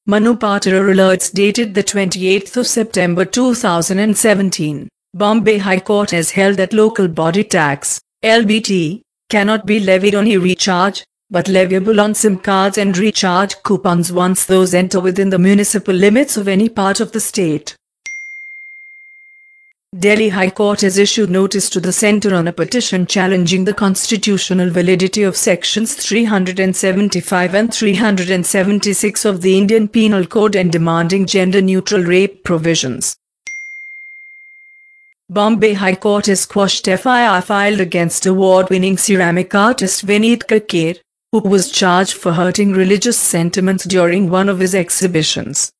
Manu Patra alerts dated the 28th of September 2017. Bombay High Court has held that local body tax, LBT, cannot be levied on e-recharge, but leviable on SIM cards and recharge coupons once those enter within the municipal limits of any part of the state. Delhi High Court has issued notice to the centre on a petition challenging the constitutional validity of sections 375 and 376 of the Indian Penal Code and demanding gender-neutral rape provisions. Bombay High Court has quashed FIR filed against award-winning ceramic artist Vineet Kakkar, who was charged for hurting religious sentiments during one of his exhibitions.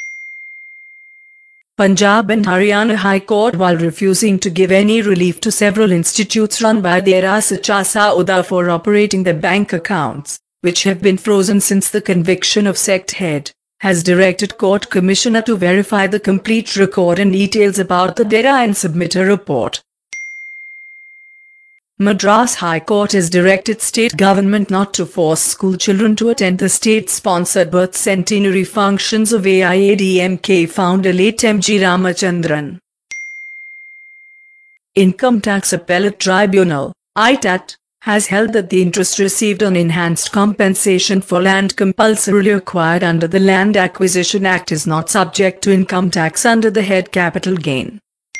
Punjab and Haryana High Court, while refusing to give any relief to several institutes run by Dera Sacha Sauda for operating their bank accounts, which have been frozen since the conviction of sect head, has directed Court Commissioner to verify the complete record and details about the Dera and submit a report. Madras High Court has directed state government not to force school children to attend the state-sponsored birth centenary functions of AIADMK founder late M.G. Ramachandran. Income Tax Appellate Tribunal, ITAT, has held that the interest received on enhanced compensation for land compulsorily acquired under the Land Acquisition Act is not subject to income tax under the head capital gain.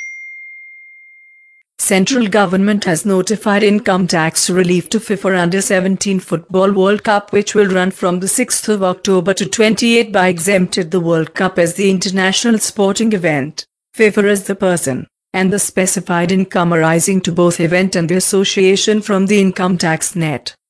Central government has notified income tax relief to FIFA Under-17 Football World Cup, which will run from the 6th of October to 28 by exempted the World Cup as the international sporting event, FIFA as the person, and the specified income arising to both event and the association from the income tax net.